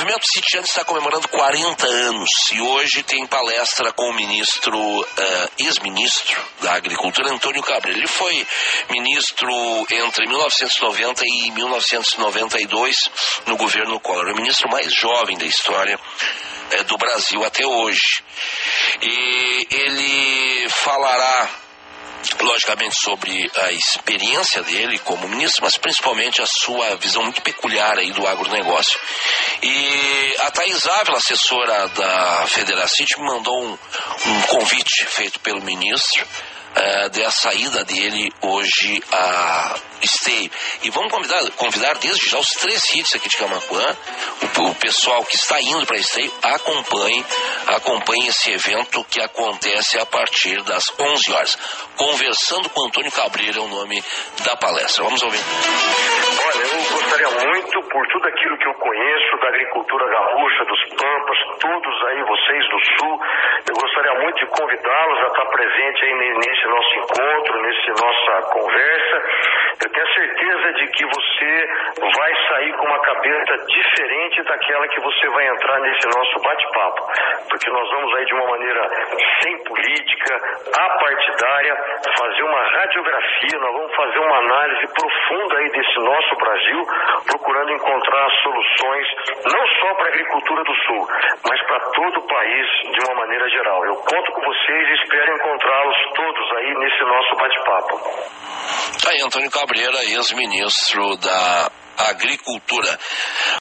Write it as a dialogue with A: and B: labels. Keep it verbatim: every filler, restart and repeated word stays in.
A: movimento sitiante está comemorando quarenta anos e hoje tem palestra com o ministro, uh, ex-ministro da Agricultura, Antônio Cabreira. Ele foi ministro entre mil novecentos e noventa e mil novecentos e noventa e dois no governo Collor, o ministro mais jovem da história uh, do Brasil até hoje. E ele falará, logicamente, sobre a experiência dele como ministro, mas principalmente a sua visão muito peculiar aí do agronegócio. E a Thaís Ávila, assessora da Federacit, me mandou um, um convite feito pelo ministro uh, dessa ida dele hoje a Esteio. E vamos convidar, convidar desde já os três sítios aqui de Camaquã, o, o pessoal que está indo para Esteio, acompanhe, acompanhe esse evento que acontece a partir das onze horas. Conversando com Antônio Cabreira é o nome da palestra. Vamos ouvir.
B: Olha, eu gostaria muito, por tudo aquilo que eu conheço da agricultura gaúcha, dos Pampas, todos aí, vocês do Sul, eu gostaria muito de convidá-los a estar presente aí nesse nosso encontro, nessa nossa conversa. Eu tenho certeza de que você vai sair com uma cabeça diferente daquela que você vai entrar nesse nosso bate-papo, porque nós vamos aí de uma maneira sem política, apartidária, fazer uma radiografia, nós vamos fazer uma análise profunda aí desse nosso Brasil, procurando encontrar soluções não só para a agricultura do Sul, mas para todo o país de uma maneira geral. Eu conto com vocês e espero encontrá-los todos aí nesse nosso bate-papo.
A: Aí, Antônio Cabreira, ex-ministro da Agricultura.